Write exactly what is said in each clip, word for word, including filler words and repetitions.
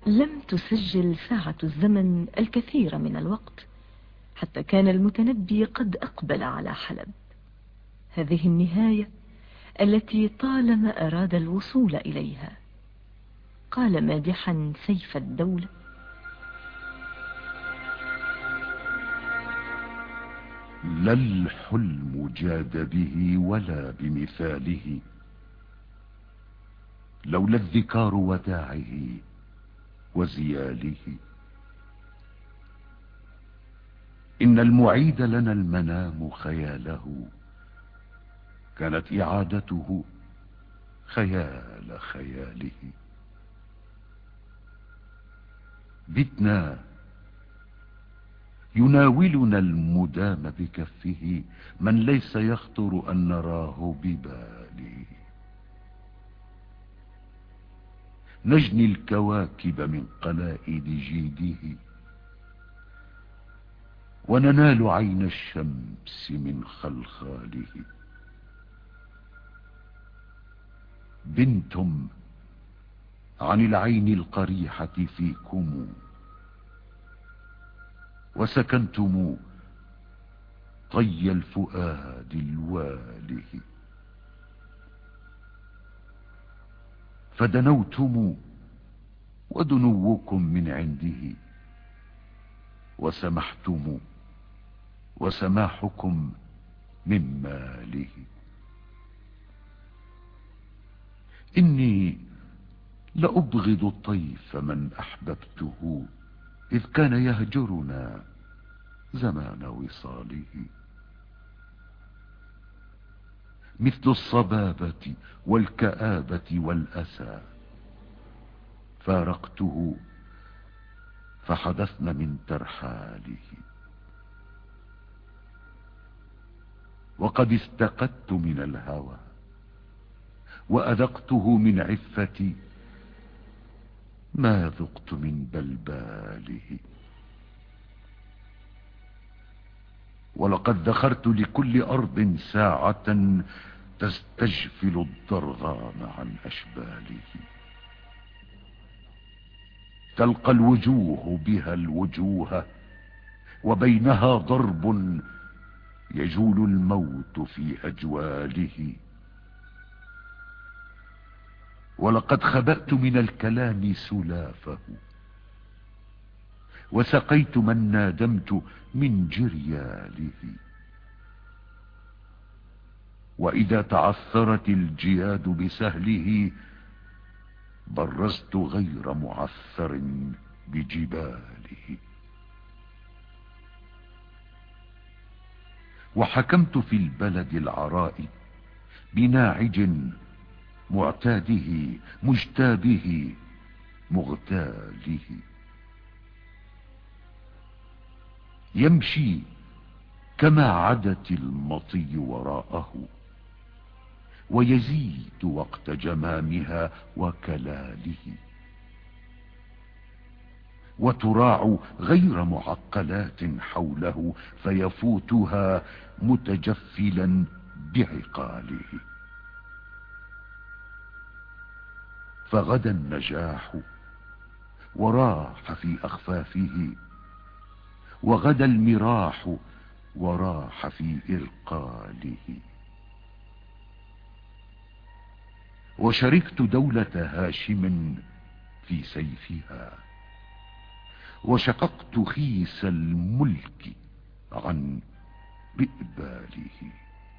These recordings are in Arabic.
لم تسجل ساعة الزمن الكثير من الوقت حتى كان المتنبي قد أقبل على حلب. هذه النهاية التي طالما أراد الوصول إليها. قال مادحا سيف الدولة: لا الحلم جاد به ولا بمثاله، لولا الذكار وداعه وزياله. إن المعيد لنا المنام خياله، كانت إعادته خيال خياله. بتنا يناولنا المدام بكفه، من ليس يخطر أن نراه بباله. نجني الكواكب من قلائد جيده، وننال عين الشمس من خلخاله. بنتم عن العين القريحة فيكم، وسكنتم طي الفؤاد الواله. فدنوتم ودنوكم من عنده، وسمحتم وسماحكم من ماله. إني لأبغض الطيف من أحببته، إذ كان يهجرنا زمان وصاله. مثل الصبابة والكآبة والأسى، فارقته فحدثن من ترحاله. وقد استقدت من الهوى، وأذقته من عفتي ما ذقت من بلباله. ولقد ذخرت لكل أرض ساعة تستجفل الضرغام عن أشباله. تلقى الوجوه بها الوجوه، وبينها ضرب يجول الموت في أجواله. ولقد خبأت من الكلام سلافه، وسقيت من نادمت من جرياله. وإذا تعثرت الجياد بسهله، برزت غير معثر بجباله. وحكمت في البلد العراء بناعج معتاده مجتابه مغتاله. يمشي كما عدت المطي وراءه، ويزيد وقت جمامها وكلاله. وتراع غير معقلات حوله، فيفوتها متجفلا بعقاله. فغدا النجاح وراح في أخفافه، وغدا المراح وراح في إرقاله. وشركت دولة هاشم في سيفها، وشققت خيس الملك عن بئباله.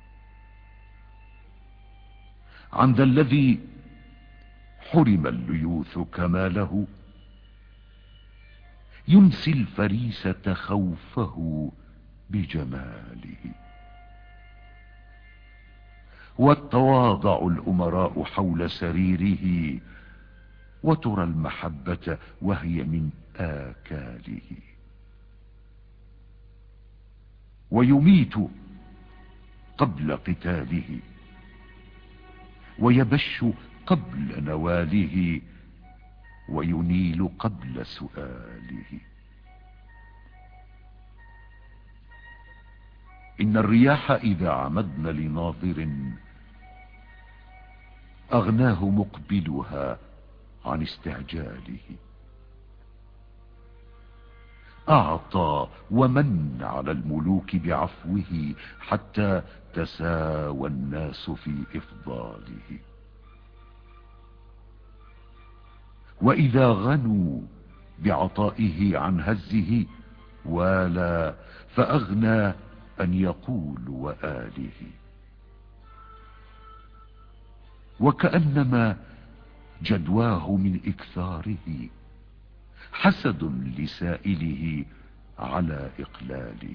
عند الذي حرم الليوث كماله، ينسي الفريسة خوفه بجماله. والتواضع الأمراء حول سريره، وترى المحبة وهي من آكاله. ويميت قبل قتاله، ويبش قبل نواله، وينيل قبل سؤاله. إن الرياح إذا عمدن لناظر، أغناه مقبلها عن استعجاله. أعطى ومن على الملوك بعفوه حتى تساوى الناس في إفضاله. وإذا غنوا بعطائه عن هزه والى فأغنى أن يقول وآله. وكأنما جدواه من إكثاره حسد لسائله على إقلاله.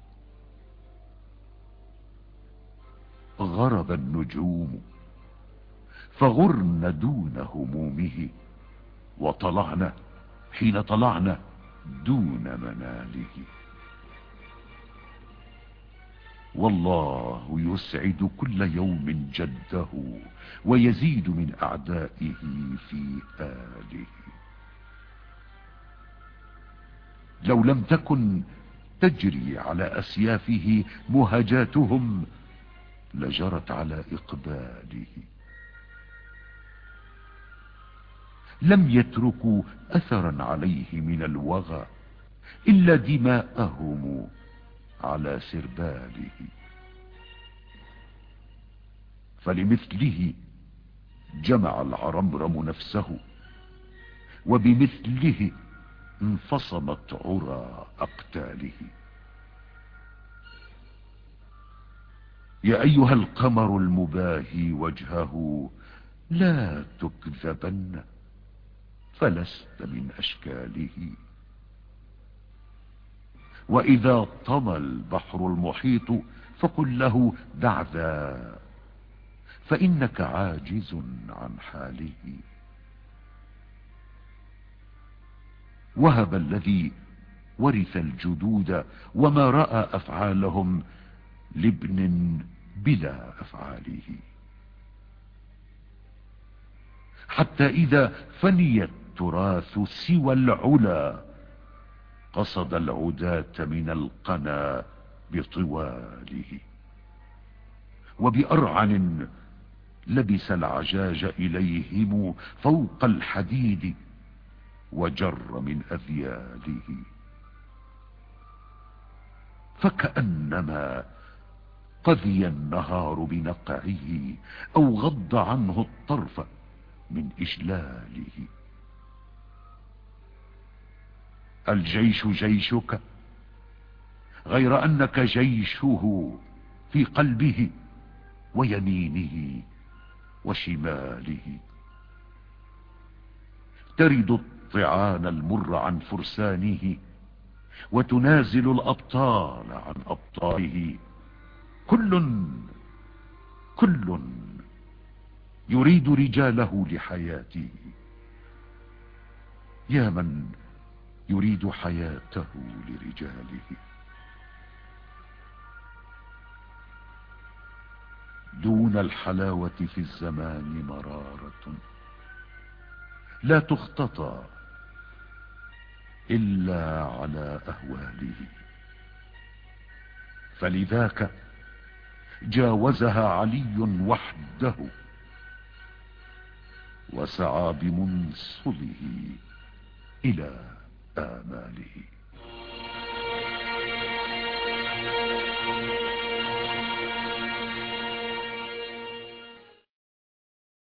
غرب النجوم فغرن دون همومه، وطلعنا حين طلعنا دون مناله. والله يسعد كل يوم جده ويزيد من أعدائه في آله. لو لم تكن تجري على أسيافه مهجاتهم لجرت على إقباله. لم يتركوا أثرا عليه من الوغى إلا دماءهم على سرباله. فلمثله جمع العرمرم نفسه، وبمثله انفصمت عرى أقتاله. يا أيها القمر المباهي وجهه لا تكذبن فلست من أشكاله. وإذا طمى البحر المحيط فقل له دع ذا فإنك عاجز عن حاله. وهب الذي ورث الجدود وما رأى أفعالهم لابن بلا أفعاله، حتى إذا فني التراث سوى العلا قصد العداة من القنا بطواله. وبأرعن لبس العجاج إليهم فوق الحديد وجر من أذياله. فكأنما قذي النهار بنقعه أو غض عنه الطرف من إجلاله. الجيش جيشك غير أنك جيشه في قلبه ويمينه وشماله. ترد الطعان المر عن فرسانه وتنازل الأبطال عن أبطاله. كل كل يريد رجاله لحياته. يا من يريد حياته لرجاله. دون الحلاوة في الزمان مرارة لا تختطى إلا على أهواله. فلذاك جاوزها علي وحده وسعى بمنصله إلى آماله.